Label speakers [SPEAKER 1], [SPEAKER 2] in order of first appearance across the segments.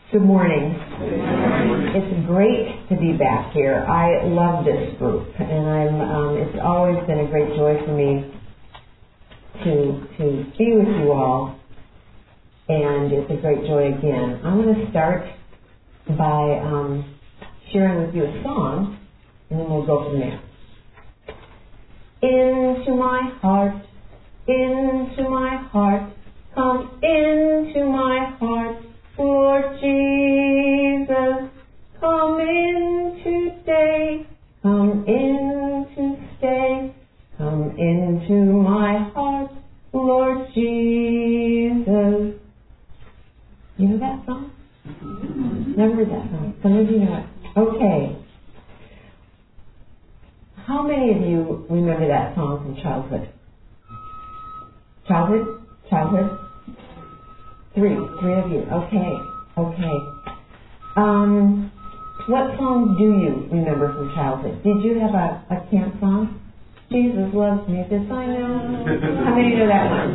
[SPEAKER 1] Good morning. It's great to be back here. I love this group, and it's always been a great joy for me to be with you all, and it's a great joy again. I'm going to start by sharing with you a song, and then we'll go from there. Into my heart, come into my heart, Lord Jesus, come in today, come in to stay, come into my heart, Lord Jesus. You know that song? Never heard that song. Some of you know it. Okay. How many of you remember that song from childhood? Childhood? Three of you. Okay. What songs do you remember from childhood? Did you have a camp song? Jesus loves me, this I know. How many know that one?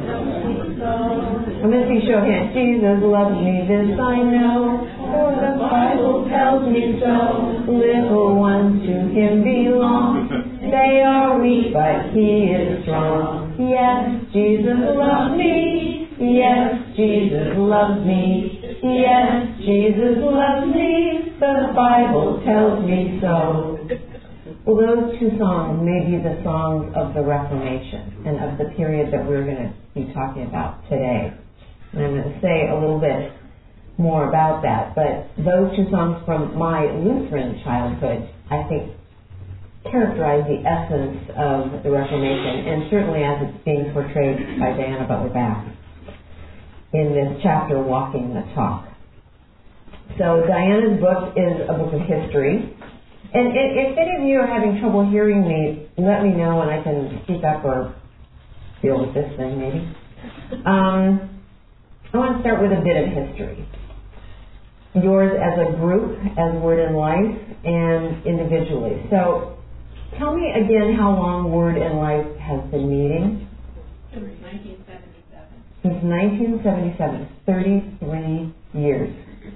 [SPEAKER 1] I'm going to see show of hands. Jesus loves me, this I know. For the Bible tells me so. Little ones to Him belong. They are weak, but He is strong. Yes, Jesus loves me. Yes, Jesus loves me. Yes, Jesus loves me. The Bible tells me so. Well, those two songs may be the songs of the Reformation and of the period that we're going to be talking about today. And I'm going to say a little bit more about that. But those two songs from my Lutheran childhood, I think, characterize the essence of the Reformation, and certainly as it's being portrayed by Diana Butler-Bass in this chapter, Walking the Talk. So Diana's book is a book of history. And if any of you are having trouble hearing me, let me know and I can speak up or deal with this thing maybe. I want to start with a bit of history. Yours as a group, as Word and Life, and individually. So tell me again how long Word and Life has been meeting.
[SPEAKER 2] Since 1977.
[SPEAKER 1] Since 1977, 33 years.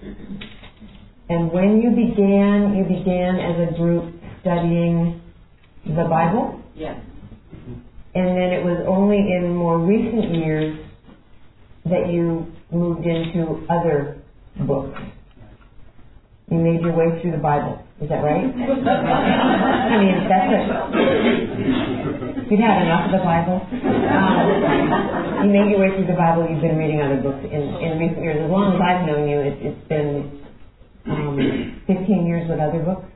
[SPEAKER 1] And when you began as a group studying the Bible?
[SPEAKER 2] Yes.
[SPEAKER 1] And then it was only in more recent years that you moved into other books. You made your way through the Bible. Is that right? I mean, that's it. You've had enough of the Bible. You made your way through the Bible. You've been reading other books in recent years. As long as I've known you, it's been 15 years with other books?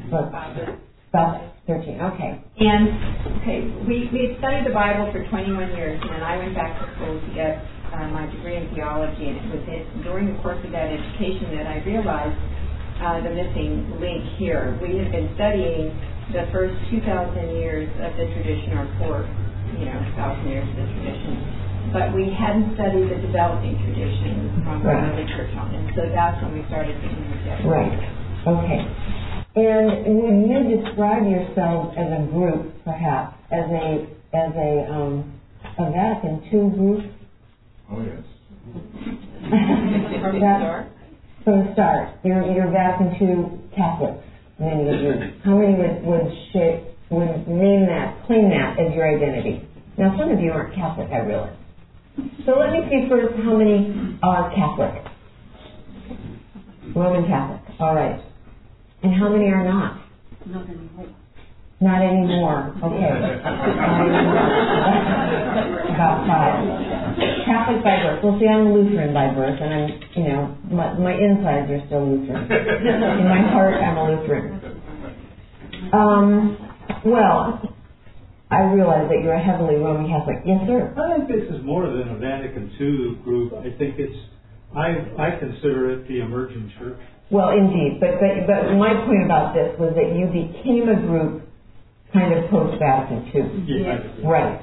[SPEAKER 1] About 13, okay.
[SPEAKER 2] And, we studied the Bible for 21 years, and then I went back to school to get my degree in theology, and it was during the course of that education that I realized the missing link here. We have been studying the first 2,000 years of the tradition, or 1,000 years of the tradition, but we hadn't studied the developing tradition from the church on, and so that's when we started to interject.
[SPEAKER 1] Right. Okay. And would you describe yourselves as a group, perhaps, as a Vatican II group?
[SPEAKER 3] Oh yes.
[SPEAKER 2] From the start?
[SPEAKER 1] From the start, you're Vatican II Catholics. Many of you. How many would name that, claim that as your identity? Now, some of you aren't Catholic, I realize. So let me see first how many are Catholic. Roman Catholic. All right. And how many are not?
[SPEAKER 2] Not anymore.
[SPEAKER 1] Not anymore. Okay. About 5. Catholic by birth. Well, see, I'm Lutheran by birth, and I'm, my insides are still Lutheran. In my heart, I'm a Lutheran. Well, I realize that you're a heavily Roman Catholic. Yes, sir.
[SPEAKER 4] I think this is more than a Vatican II group. I think I consider it the emerging church.
[SPEAKER 1] Well, indeed. But my point about this was that you became a group kind of post-Vatican II.
[SPEAKER 4] Yes.
[SPEAKER 1] Right.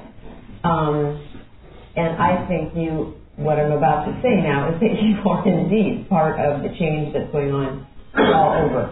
[SPEAKER 1] And I think what I'm about to say now is that you are indeed part of the change that's going on all over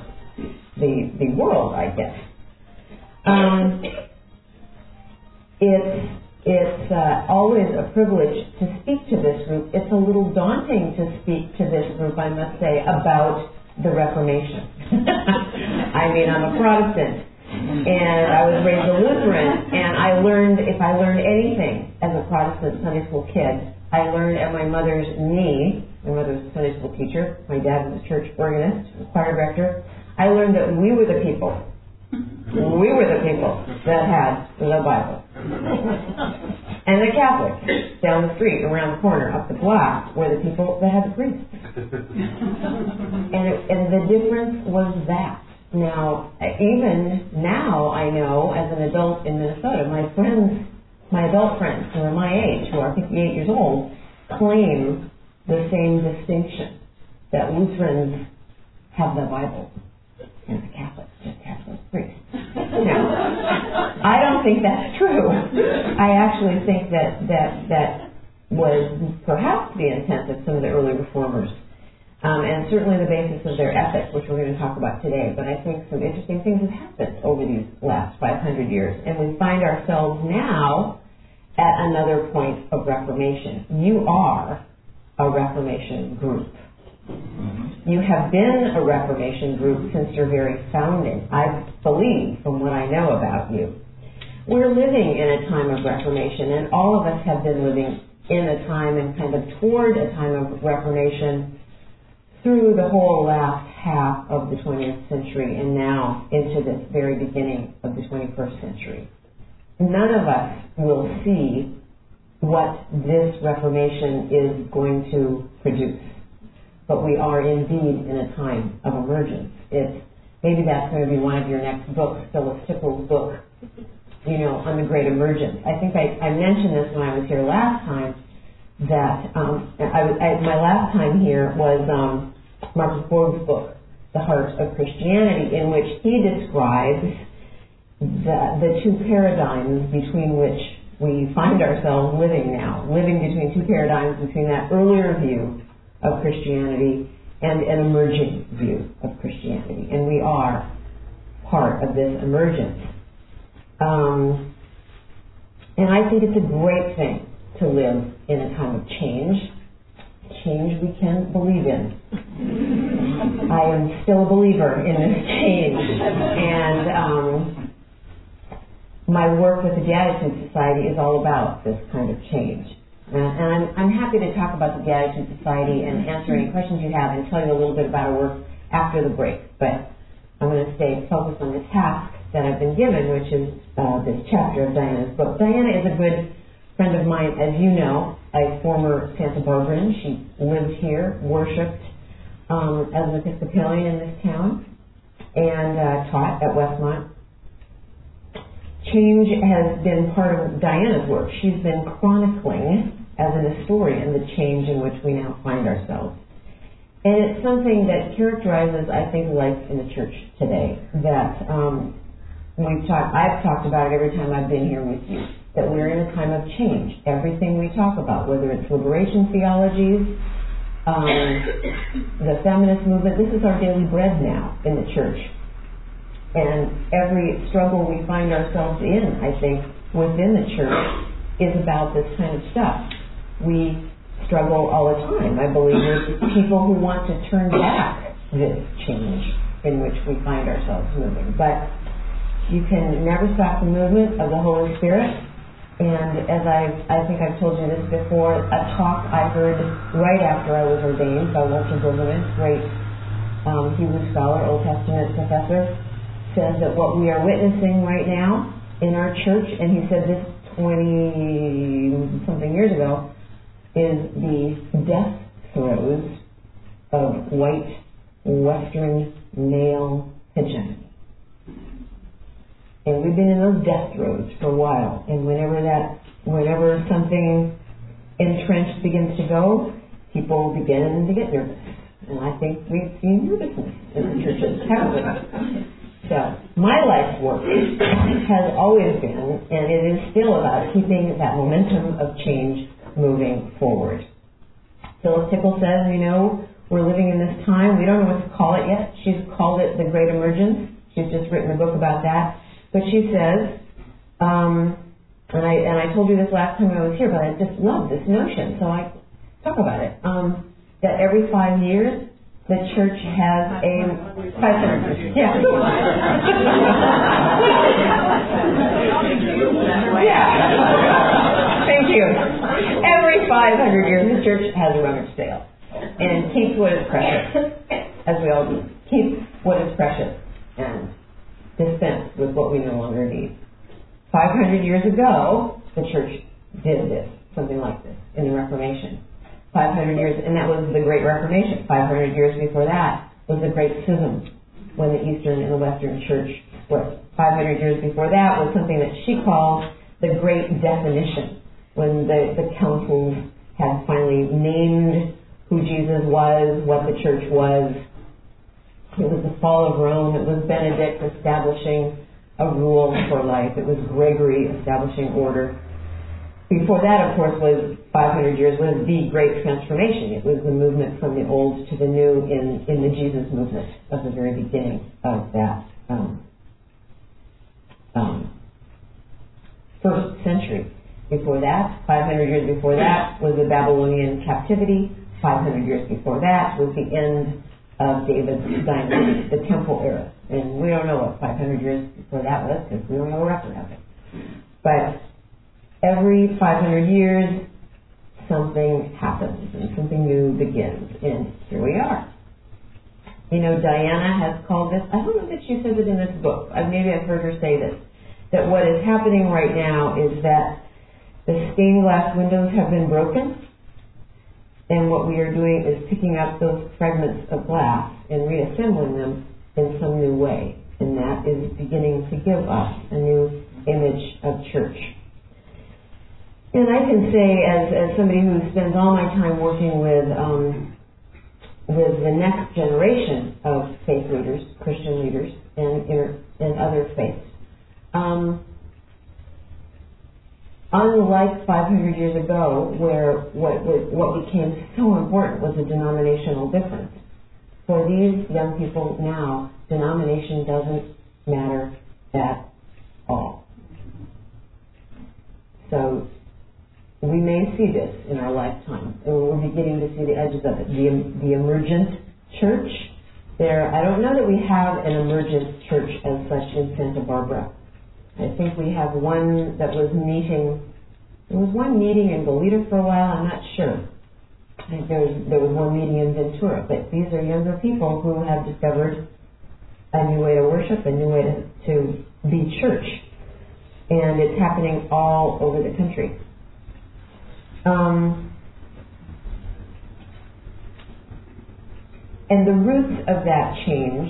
[SPEAKER 1] the world, I guess. It's always a privilege to speak to this group. It's a little daunting to speak to this group, I must say, about the Reformation. I mean, I'm a Protestant, and I was raised a Lutheran, and I learned, if I learned anything as a Protestant Sunday school kid, I learned at my mother's knee. My mother was a Sunday school teacher. My dad was a church organist, choir director. I learned that we were the people. We were the people that had the Bible. And the Catholics down the street, around the corner, up the block, were the people that had the priests. And the difference was that. Now, even now, I know, as an adult in Minnesota, my adult friends who are my age, who are 58 years old, claim the same distinction, that Lutherans have the Bible and the Catholics just have those priests. Now, I don't think that's true. I actually think that was perhaps the intent of some of the early reformers, and certainly the basis of their ethics, which we're going to talk about today. But I think some interesting things have happened over these last 500 years, and we find ourselves now at another point of Reformation. You are a Reformation group. You have been a Reformation group since your very founding, I believe, from what I know about you. We're living in a time of Reformation, and all of us have been living in a time and kind of toward a time of Reformation through the whole last half of the 20th century and now into this very beginning of the 21st century. None of us will see what this Reformation is going to produce. But we are indeed in a time of emergence. Maybe that's going to be one of your next books, Phyllis Tipple's book, on the Great Emergence. I think I mentioned this when I was here last time, that my last time here was Marcus Borg's book, The Heart of Christianity, in which he describes the two paradigms between which we find ourselves living now, living between two paradigms, between that earlier view of Christianity and an emerging view of Christianity. And we are part of this emergence. And I think it's a great thing to live in a time of change. Change we can believe in. I am still a believer in this change. And my work with the Beatitude Society is all about this kind of change. And I'm happy to talk about the Beatitude Society and answer any questions you have and tell you a little bit about our work after the break. But I'm going to stay focused on the task that I've been given, which is this chapter of Diana's book. Diana is a good friend of mine, as you know, a former Santa Barbarian. She lived here, worshipped as an Episcopalian in this town, and taught at Westmont. Change has been part of Diana's work. She's been chronicling, as an historian, the change in which we now find ourselves. And it's something that characterizes, I think, life in the church today. That I've talked about it every time I've been here with you, that we're in a time of change. Everything we talk about, whether it's liberation theologies, the feminist movement, this is our daily bread now in the church. And every struggle we find ourselves in, I think, within the church is about this kind of stuff. We struggle all the time, I believe, with people who want to turn back this change in which we find ourselves moving. But you can never stop the movement of the Holy Spirit. And as I think I've told you this before, a talk I heard right after I was ordained by Walter Brueggemann, great Hebrew scholar, Old Testament professor, says that what we are witnessing right now in our church, and he said this 20-something years ago, is the death throes of white Western male hegemony. And we've been in those death throes for a while, and whenever something entrenched begins to go, people begin to get nervous. And I think we've seen nervousness in the churches, haven't we? So, my life's work has always been, and it is still about keeping that momentum of change moving forward. Phyllis Tickle says, we're living in this time. We don't know what to call it yet. She's called it the Great Emergence. She's just written a book about that. But she says, And I told you this last time I was here, but I just love this notion, so I talk about it. That every 5 years, the church has a 500. Yeah. Yeah. Thank you. Every 500 years, the church has a rummage sale and keeps what is precious, as we all do. Keep what is precious and dispense with what we no longer need. 500 years ago, the church did this, something like this, in the Reformation. 500 years, and that was the Great Reformation. 500 years before that was the Great Schism, when the Eastern and the Western Church split. 500 years before that was something that she called the Great Definition, when the councils had finally named who Jesus was, what the church was. It was the fall of Rome. It was Benedict establishing a rule for life. It was Gregory establishing order. Before that, of course, was 500 years, was the Great Transformation. It was the movement from the old to the new in the Jesus movement of the very beginning of that first century. Before that, 500 years before that, was the Babylonian captivity. 500 years before that was the end of David's dynasty, the Temple era. And we don't know what 500 years before that was, because we don't have a record of it. But every 500 years, something happens and something new begins. And here we are. You know, Diana has called this, I don't know that she says it in this book, maybe I've heard her say this, that what is happening right now is that the stained glass windows have been broken, and what we are doing is picking up those fragments of glass and reassembling them in some new way. And that is beginning to give us a new image of church. And I can say, as somebody who spends all my time working with the next generation of faith leaders, Christian leaders, and other faiths, unlike 500 years ago, where what became so important was a denominational difference, for these young people now, denomination doesn't matter at all. So we may see this in our lifetime, and we're beginning to see the edges of it. The emergent church, I don't know that we have an emergent church as such in Santa Barbara. I think we have one that was meeting. There was one meeting in Goleta for a while. I'm not sure. I think there was one meeting in Ventura. But these are younger people who have discovered a new way to worship, a new way to be church, and it's happening all over the country. And the roots of that change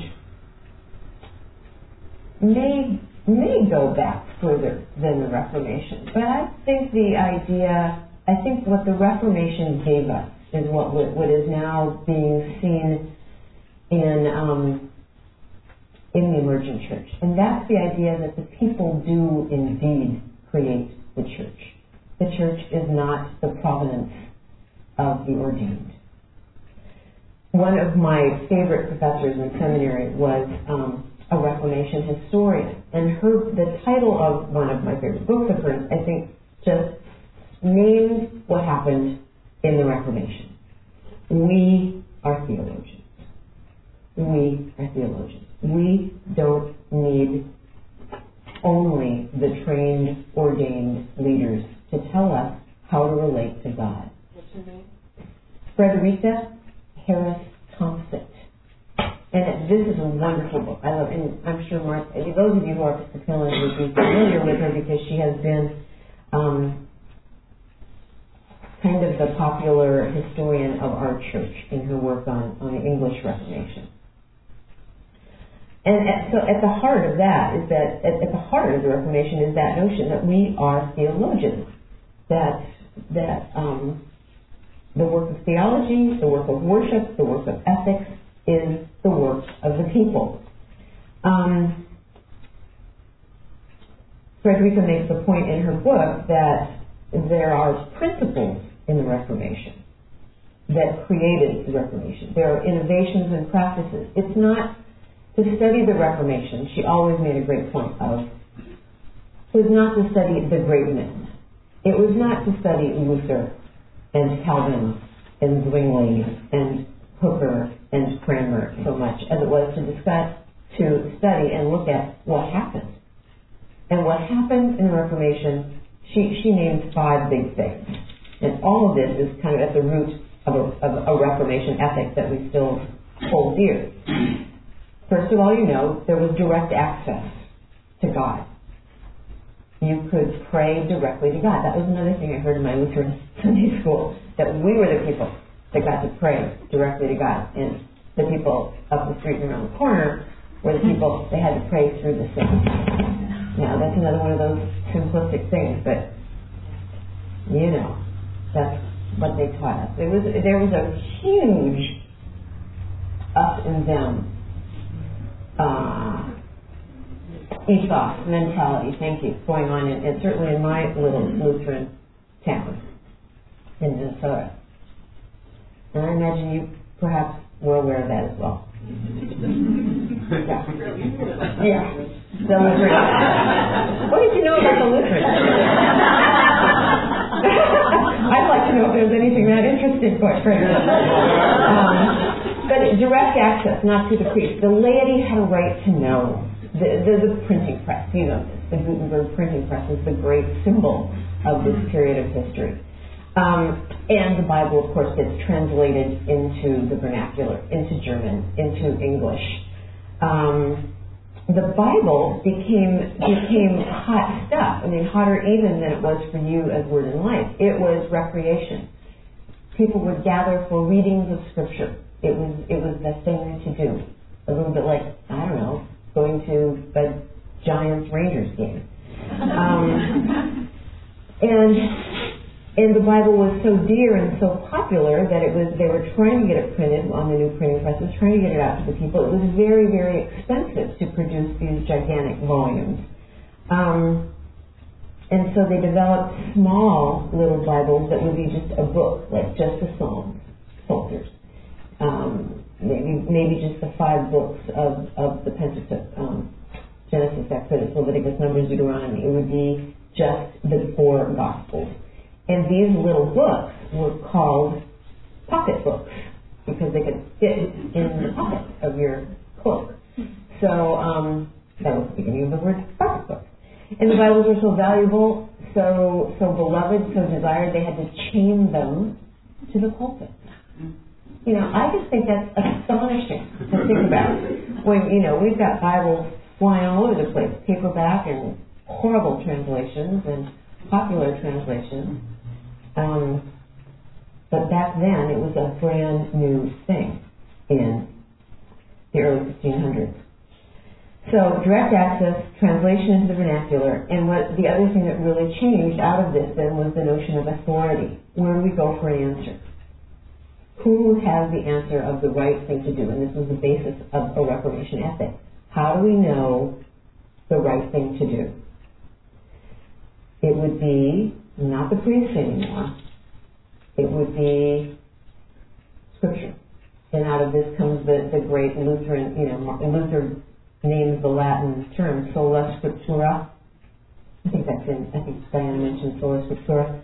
[SPEAKER 1] may go back further than the Reformation. But I think what the Reformation gave us is what is now being seen in the emergent church. And that's the idea that the people do indeed create the church. The church is not the provenance of the ordained. One of my favorite professors in seminary was a Reformation historian, and the title of one of my favorite books of hers, I think, just named what happened in the Reformation. We are theologians. We are theologians. We don't need only the trained, ordained leaders to tell us how to relate to God.
[SPEAKER 2] What's her name?
[SPEAKER 1] Frederica Harris Thompson. And this is a wonderful book. I love, and I'm sure Mark, those of you who are Episcopalians would be familiar with her because she has been kind of the popular historian of our church in her work on the English Reformation. And so at the heart of that is that, at the heart of the Reformation is that notion that we are theologians, that the work of theology, the work of worship, the work of ethics is the work of the people. Frederica makes the point in her book that there are principles in the Reformation that created the Reformation. There are innovations and practices. It's not to study the Reformation. She always made a great point of was not to study the great men. It was not to study Luther and Calvin and Zwingli and Hooker and Cranmer so much as it was to study and look at what happened. And what happened in the Reformation, she named 5 big things. And all of this is kind of at the root of a Reformation ethic that we still hold dear. First of all, there was direct access to God. You could pray directly to God. That was another thing I heard in my Lutheran Sunday school, that we were the people that got to pray directly to God. And the people up the street and around the corner were the people that had to pray through the saints. Now, that's another one of those simplistic things, but, that's what they taught us. There was a huge us and them ethos, mentality, thank you, going on, and certainly in my little Lutheran town in Minnesota. And I imagine you perhaps were aware of that as well. Yeah. The Lutheran. What did you know about the Lutheran? I'd like to know if there's anything that interesting, quite frankly. But direct access, not through the priest. The laity had a right to know. The printing press, the Gutenberg printing press is the great symbol of this period of history. And the Bible, of course, gets translated into the vernacular, into German, into English. The Bible became hot stuff. I mean, hotter even than it was for you as Word and Life. It was recreation. People would gather for readings of Scripture. It was the thing to do. A little bit like, I don't know, going to a Giants-Rangers game. And the Bible was so dear and so popular that they were trying to get it printed on the new printing presses, trying to get it out to the people. It was very, very expensive to produce these gigantic volumes. And so they developed small little Bibles that would be just a book, like just the Psalms, Psalters. Maybe just the 5 books of the Pentateuch, Genesis, Exodus, Leviticus, Numbers, Deuteronomy. It would be just the 4 Gospels. And these little books were called pocket books because they could fit in the pocket of your cloak. So that was the beginning of the word pocket book. And the Bibles were so valuable, so beloved, so desired, they had to chain them to the pulpit. I just think that's astonishing to think about. When, we've got Bibles flying all over the place, paperback and horrible translations and popular translations. But back then, it was a brand new thing in the early 1500s. So direct access, translation into the vernacular, and the other thing that really changed out of this then was the notion of authority. Where do we go for an answer? Who has the answer of the right thing to do? And this was the basis of a Reformation ethic. How do we know the right thing to do? It would be not the priest anymore. It would be Scripture. And out of this comes the great Lutheran, Luther names the Latin term sola scriptura. I think Diana mentioned sola scriptura.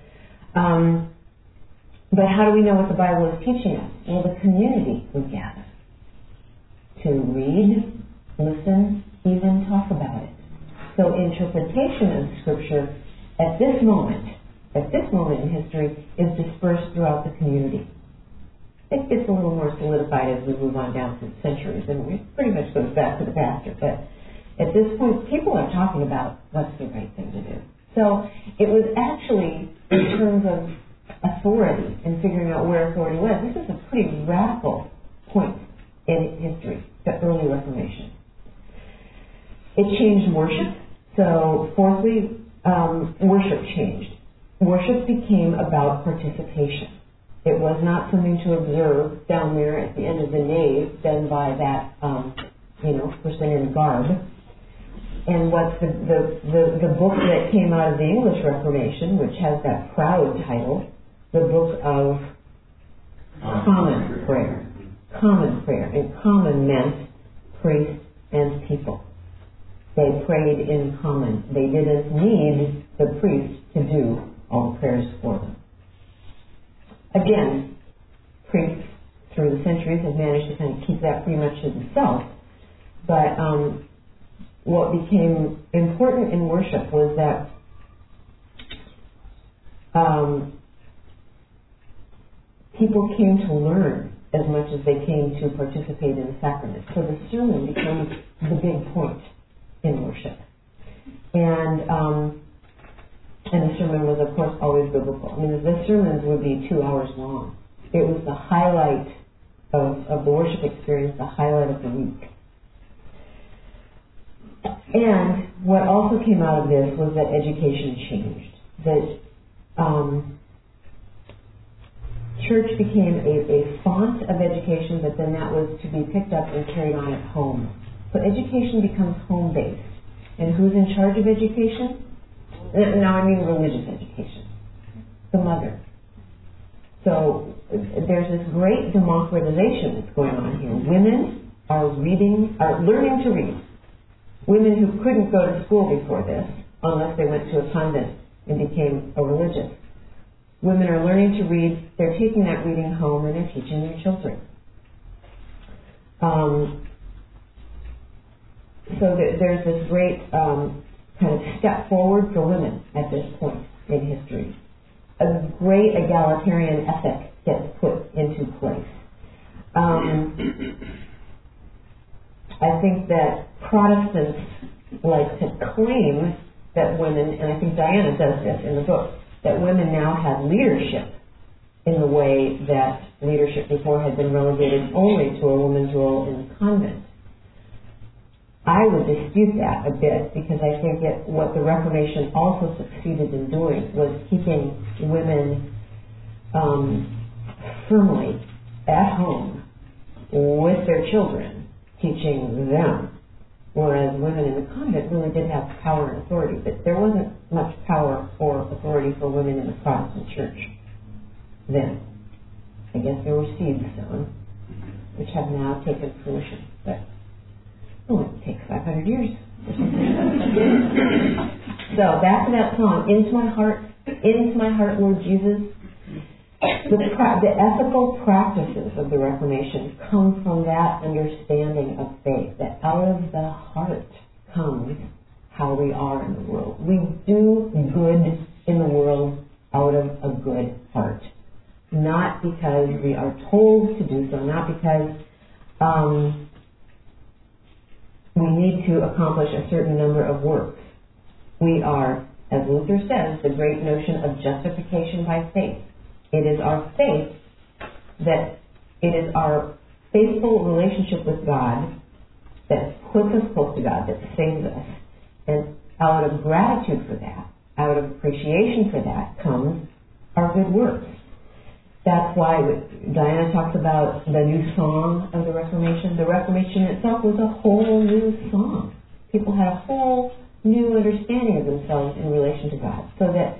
[SPEAKER 1] But how do we know what the Bible is teaching us? Well, the community would gather to read, listen, even talk about it. So interpretation of Scripture at this moment in history, is dispersed throughout the community. It gets a little more solidified as we move on down through the centuries, and it pretty much goes back to the pastor. But at this point, people are talking about what's the right thing to do. So it was actually, in terms of authority and figuring out where authority was, this is a pretty radical point in history, the early Reformation. It changed worship. So fourthly, worship changed. Worship became about participation. It was not something to observe down there at the end of the nave done by that, person in garb. And what's the book that came out of the English Reformation, which has that proud title, the Book of Common Prayer. Common prayer. And common meant priest and people. They prayed in common. They didn't need the priest to do all the prayers for them. Again, priests through the centuries have managed to kind of keep that pretty much to themselves. But what became important in worship was that people came to learn as much as they came to participate in the sacrament. So the sermon becomes the big point in worship. And the sermon was, of course, always biblical. I mean, the sermons would be 2 hours long. It was the highlight of the worship experience, the highlight of the week. And what also came out of this was that education changed. That church became a font of education, but then that was to be picked up and carried on at home. So education becomes home-based. And who's in charge of education? Now I mean religious education. The mother. So there's this great democratization that's going on here. Women are learning to read. Women who couldn't go to school before this, unless they went to a convent and became a religious. Women are learning to read. They're taking that reading home and they're teaching their children. So there's this great kind of step forward for women at this point in history. A great egalitarian ethic gets put into place. I think that Protestants like to claim that women, and I think Diana does this in the book, that women now have leadership in the way that leadership before had been relegated only to a woman's role in the convent. I would dispute that a bit because I think that what the Reformation also succeeded in doing was keeping women firmly at home with their children, teaching them. Whereas women in the convent really did have power and authority, but there wasn't much power or authority for women in the Protestant church then. I guess there were seeds sown, which have now taken fruition, but it takes 500 years or something. So back to that song, Into My Heart, Lord Jesus. The ethical practices of the Reformation come from that understanding of faith, that out of the heart comes how we are in the world. We do good in the world out of a good heart. Not because we are told to do so, not because we need to accomplish a certain number of works. We are, as Luther says, the great notion of justification by faith. It is our faith that it is our faithful relationship with God that puts us close to God, that saves us. And out of gratitude for that, out of appreciation for that, comes our good works. That's why Diana talks about the new song of the Reformation. The Reformation itself was a whole new song. People had a whole new understanding of themselves in relation to God, so that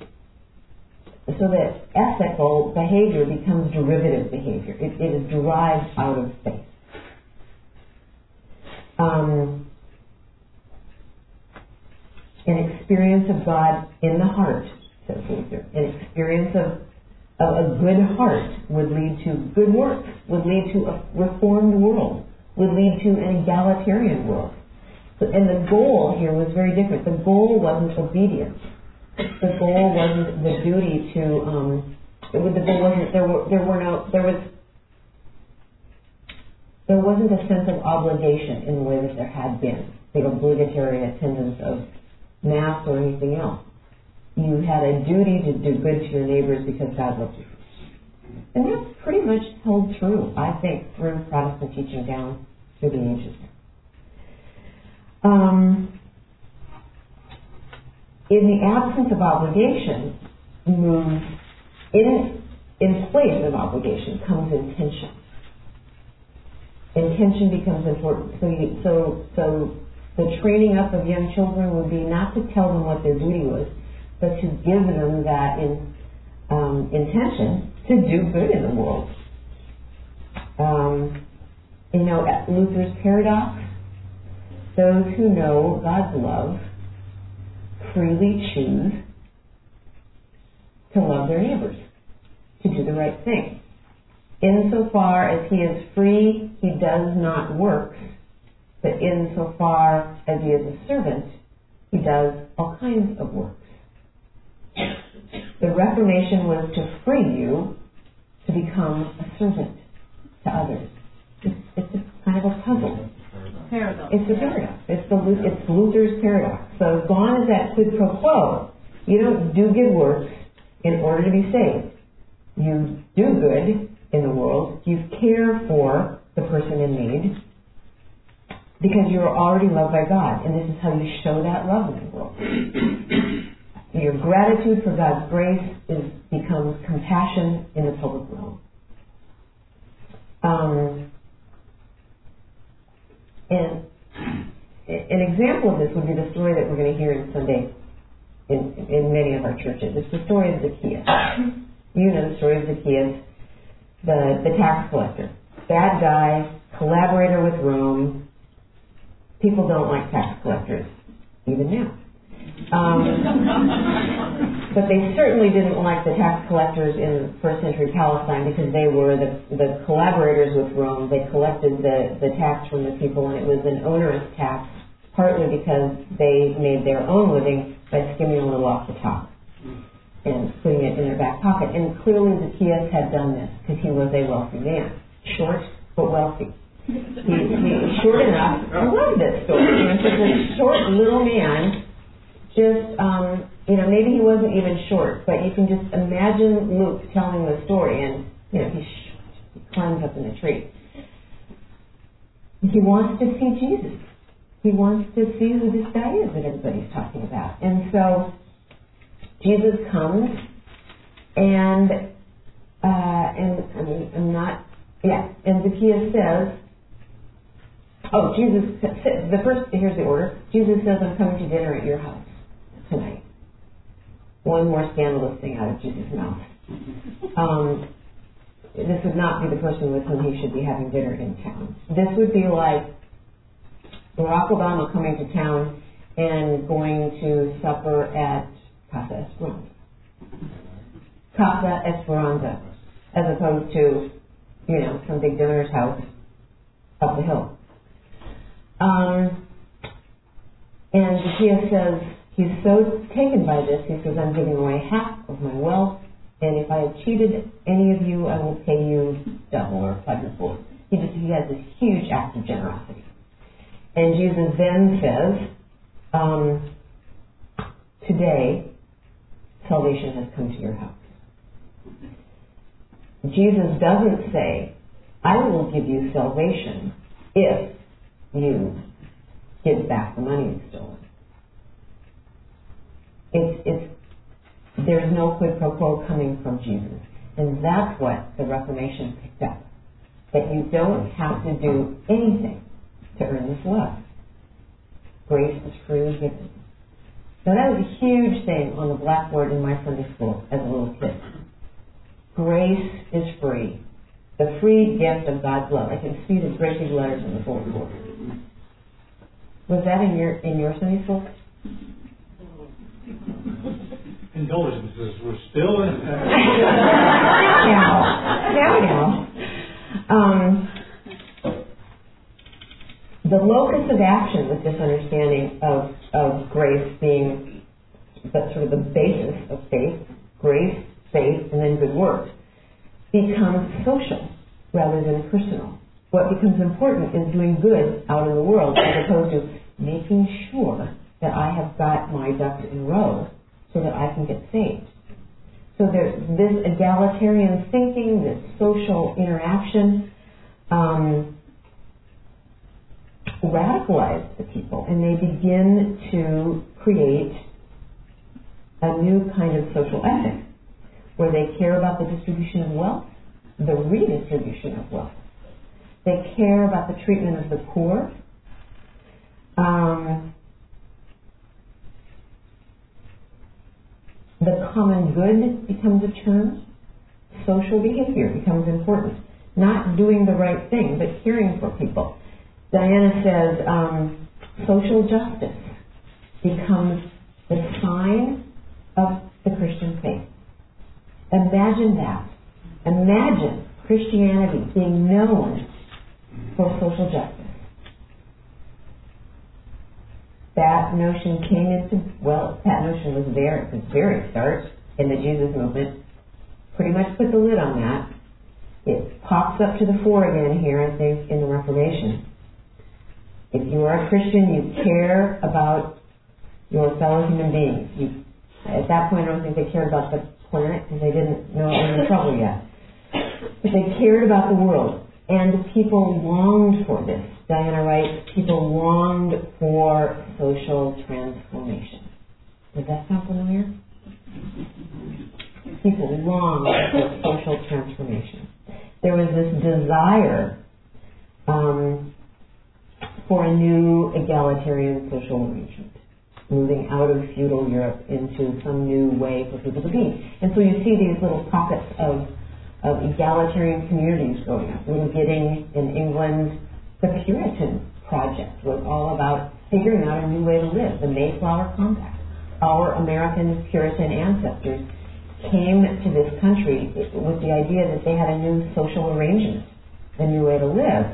[SPEAKER 1] ethical behavior becomes derivative behavior. It is derived out of faith. An experience of God in the heart, says Luther. An experience of a good heart would lead to good works, would lead to a reformed world, would lead to an egalitarian world. And the goal here was very different. The goal wasn't obedience. The goal wasn't the duty to. There wasn't a sense of obligation in the way that there had been the obligatory attendance of Mass or anything else. You had a duty to do good to your neighbors because God loved you. And that's pretty much held true, I think, through Protestant teaching down through the ages. In the absence of obligation, in place of obligation comes intention. Intention becomes important. So the training up of young children would be not to tell them what their duty was, but to give them that intention to do good in the world. Luther's paradox those who know God's love freely choose to love their neighbors, to do the right thing. Insofar as he is free, he does not work, but insofar as he is a servant, he does all kinds of works. The Reformation was to free you to become a servant to others. It's a kind of a puzzle.
[SPEAKER 2] Paradox.
[SPEAKER 1] It's a paradox. It's Luther's paradox. So gone is that quid pro quo. You don't do good works in order to be saved. You do good in the world. You care for the person in need because you're already loved by God, and this is how you show that love in the world. Your gratitude for God's grace becomes compassion in the public realm. And an example of this would be the story that we're going to hear in Sunday in many of our churches. It's the story of Zacchaeus. You know the story of Zacchaeus, the tax collector. Bad guy, collaborator with Rome. People don't like tax collectors, even now. But they certainly didn't like the tax collectors in first century Palestine because they were the collaborators with Rome. They collected the tax from the people, and it was an onerous tax, partly because they made their own living by skimming a little off the top and putting it in their back pocket. And clearly Zacchaeus had done this because he was a wealthy man. Short, but wealthy. He's short enough. I love this story. It's just a short little man. Just, maybe he wasn't even short, but you can just imagine Luke telling the story, and, he climbs up in the tree. He wants to see Jesus. He wants to see who this guy is that everybody's talking about. And so Jesus comes, and Zacchaeus says, here's the order. Jesus says, I'm coming to dinner at your house tonight. One more scandalous thing out of Jesus' mouth. This would not be the person with whom he should be having dinner in town. This would be like Barack Obama coming to town and going to supper at Casa Esperanza, as opposed to, some big donor's house up the hill. And Zacchaeus says, he's so taken by this, he says, I'm giving away half of my wealth, and if I have cheated any of you, I will pay you double or quadruple. He has this huge act of generosity. And Jesus then says, today, salvation has come to your house. Jesus doesn't say, I will give you salvation if you give back the money you've stolen. There's no quid pro quo coming from Jesus. And that's what the Reformation picked up. That you don't have to do anything to earn this love. Grace is freely given. Now that was a huge thing on the blackboard in my Sunday school as a little kid. Grace is free. The free gift of God's love. I can see the great big letters in the board. Was that in your Sunday school?
[SPEAKER 4] Indulgences were still in effect.
[SPEAKER 1] Now. The locus of action with this understanding of grace being sort of the basis of faith, grace, faith, and then good works, becomes social rather than personal. What becomes important is doing good out in the world as opposed to making sure that I have got my ducks in a row so that I can get saved. So there's this egalitarian thinking, this social interaction, radicalized the people, and they begin to create a new kind of social ethic where they care about the distribution of wealth, the redistribution of wealth. They care about the treatment of the poor. The common good becomes a term. Social behavior becomes important. Not doing the right thing, but caring for people. Diana says, social justice becomes the sign of the Christian faith. Imagine that. Imagine Christianity being known for social justice. That notion that notion was there at the very start in the Jesus movement. Pretty much put the lid on that. It pops up to the fore again here, I think, in the Reformation. If you are a Christian, you care about your fellow human beings. At that point, I don't think they cared about the planet because they didn't know it was in trouble yet. But they cared about the world, and people longed for this. Diana writes, people longed for social transformation. Does that sound familiar? People longed for social transformation. There was this desire for a new egalitarian social arrangement, moving out of feudal Europe into some new way for people to be. And so you see these little pockets of egalitarian communities growing up. Little Gidding in England, the Puritan Project was all about figuring out a new way to live, the Mayflower Compact. Our American Puritan ancestors came to this country with the idea that they had a new social arrangement, a new way to live.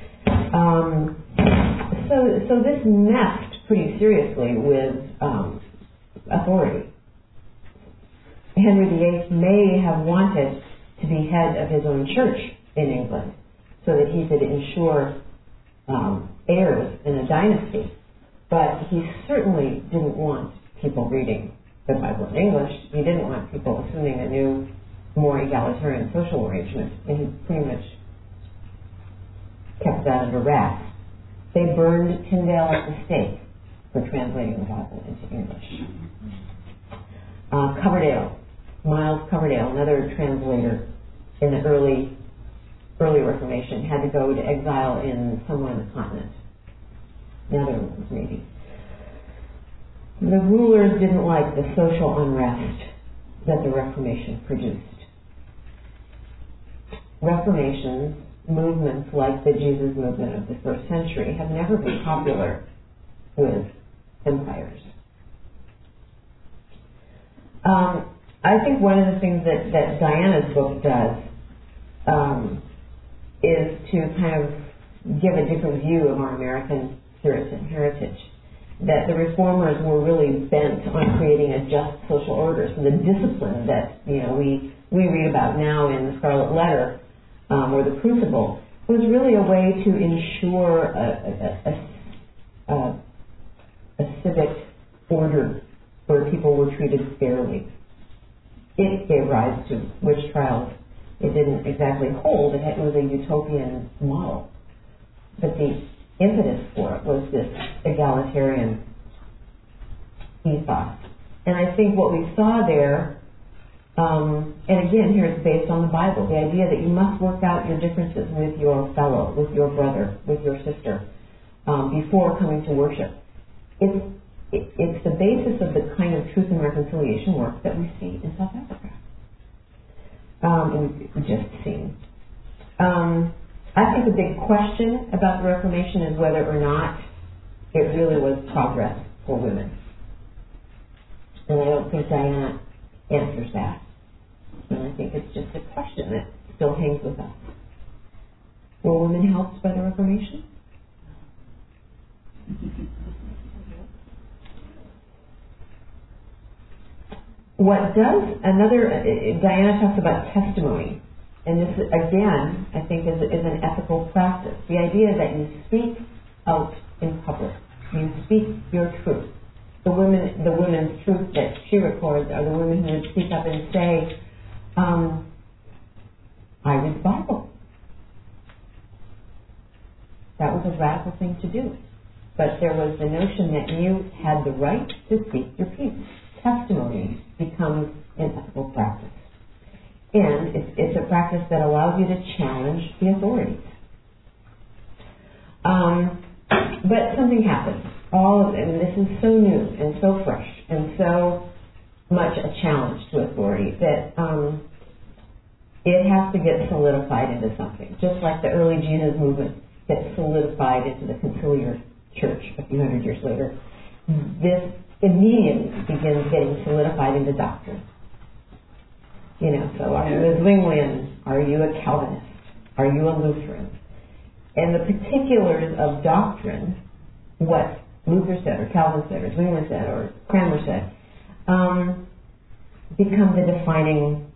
[SPEAKER 1] So this messed pretty seriously with authority. Henry VIII may have wanted to be head of his own church in England so that he could ensure heirs in a dynasty, but he certainly didn't want people reading the Bible in English. He didn't want people assuming a new, more egalitarian social arrangement, and he pretty much kept that under wraps. They burned Tyndale at the stake for translating the Bible into English. Coverdale, Miles Coverdale, another translator in the early Reformation, had to go to exile in somewhere on the continent. Netherlands, maybe. The rulers didn't like the social unrest that the Reformation produced. Reformations, movements like the Jesus movement of the first century, have never been popular with empires. I think one of the things that Diana's book does is to kind of give a different view of our American Puritan heritage. That the reformers were really bent on creating a just social order. So the discipline that we read about now in the Scarlet Letter or the Crucible was really a way to ensure a civic order where people were treated fairly. It gave rise to witch trials. It didn't exactly hold. It was a utopian model. But the impetus for it was this egalitarian ethos. And I think what we saw there, and again, here it's based on the Bible, the idea that you must work out your differences with your fellow, with your brother, with your sister, before coming to worship. It's the basis of the kind of truth and reconciliation work that we see in South Africa. We've just seen. I think the big question about the Reformation is whether or not it really was progress for women. And I don't think Diana answers that. And I think it's just a question that still hangs with us. Were women helped by the Reformation? Diana talks about testimony. And this, again, I think is an ethical practice. The idea that you speak out in public. You speak your truth. The women's truth that she records are the women who would speak up and say, I read the Bible. That was a radical thing to do. But there was the notion that you had the right to speak your piece. Testimony becomes an ethical practice. And it's a practice that allows you to challenge the authorities. But something happened. And this is so new and so fresh and so much a challenge to authority that it has to get solidified into something. Just like the early Jesus movement gets solidified into the conciliar church a few hundred years later, this immediately begins getting solidified into doctrine. You know, so are you a Zwinglian? Are you a Calvinist? Are you a Lutheran? And the particulars of doctrine, what Luther said, or Calvin said, or Zwingli said, or Cranmer said, become the defining,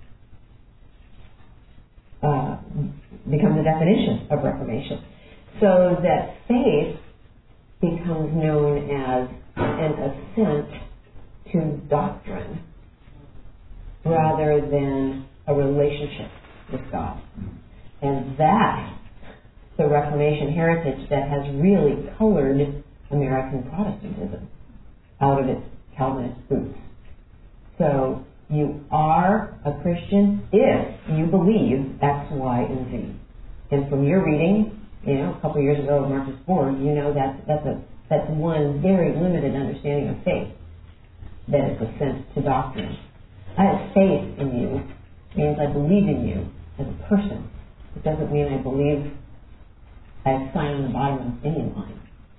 [SPEAKER 1] become the definition of Reformation. So that faith becomes known as an assent to doctrine rather than a relationship with God. And that's the Reformation heritage that has really colored American Protestantism out of its Calvinist roots. So you are a Christian if you believe X, Y, and Z. And from your reading, you know, a couple of years ago of Marcus Borg, you know that's one very limited understanding of faith, that it's assent to doctrine. I have faith in you means I believe in you as a person. It doesn't mean I believe I have signed on the bottom of an opinion line.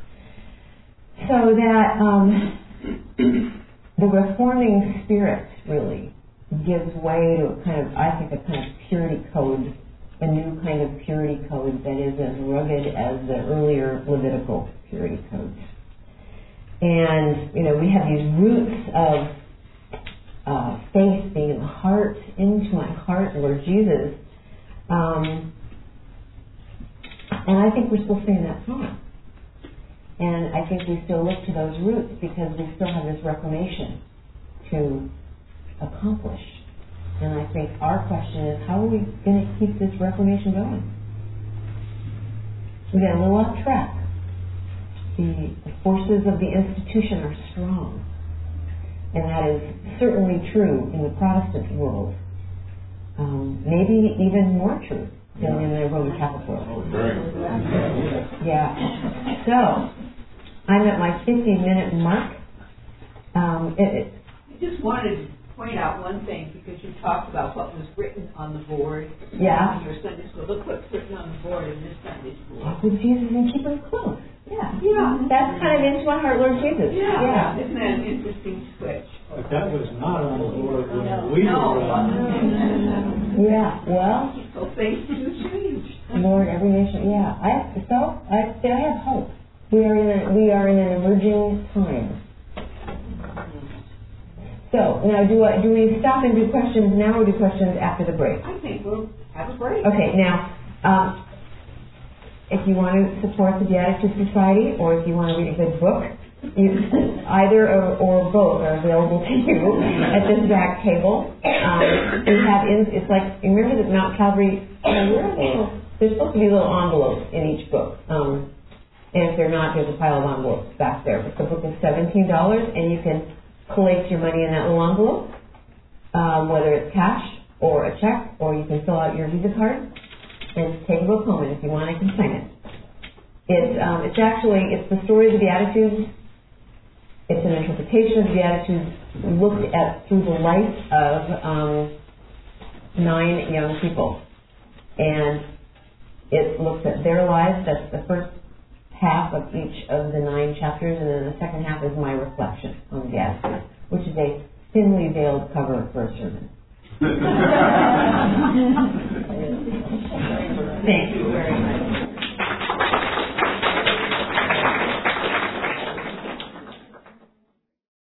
[SPEAKER 1] So that the reforming spirit really gives way to a kind of purity code, a new kind of purity code that is as rugged as the earlier Levitical purity codes. And, you know, we have these roots of faith being in the heart, into my heart, Lord Jesus. And I think we're still singing that song. And I think we still look to those roots because we still have this Reformation to accomplish. And I think our question is, how are we going to keep this Reformation going? We got a little off track. The forces of the institution are strong. And that is certainly true in the Protestant world. Maybe even more true than in the Roman Catholic world. Yeah. So, I'm at my 50-minute mark.
[SPEAKER 3] I just wanted to point out one thing, because you talked about what was written on the board in your Sunday school. Look what's written on the board in this Sunday school.
[SPEAKER 1] Walk with Jesus and keep him close. Yeah. That's kind of into my heart, Lord Jesus.
[SPEAKER 3] Yeah. Isn't that an interesting switch?
[SPEAKER 4] But that was not on the board when we were
[SPEAKER 1] Yeah, well.
[SPEAKER 3] So things do change.
[SPEAKER 1] Lord, every nation, yeah. I have hope. We are in an emerging time. So, now do we stop and do questions now or do questions after the break?
[SPEAKER 3] I think we'll have a break.
[SPEAKER 1] Okay, now, if you want to support the Beatitude Society or if you want to read a good book, either or both are available to you at this back table. We have it's like, remember that Mount Calvary, there's supposed to be little envelopes in each book. And if they're not, there's a pile of envelopes back there. But the book is $17 and you can collate your money in that little envelope, whether it's cash or a check, or you can fill out your Visa card and take a book home, and if you want, I can sign it. It's the story of the Beatitudes. It's an interpretation of the Beatitudes looked at through the life of 9 young people. And it looks at their lives. That's the first half of each of the 9 chapters, and then the second half is my reflection on the Beatitudes, which is a thinly veiled cover for a sermon. Thank you very much.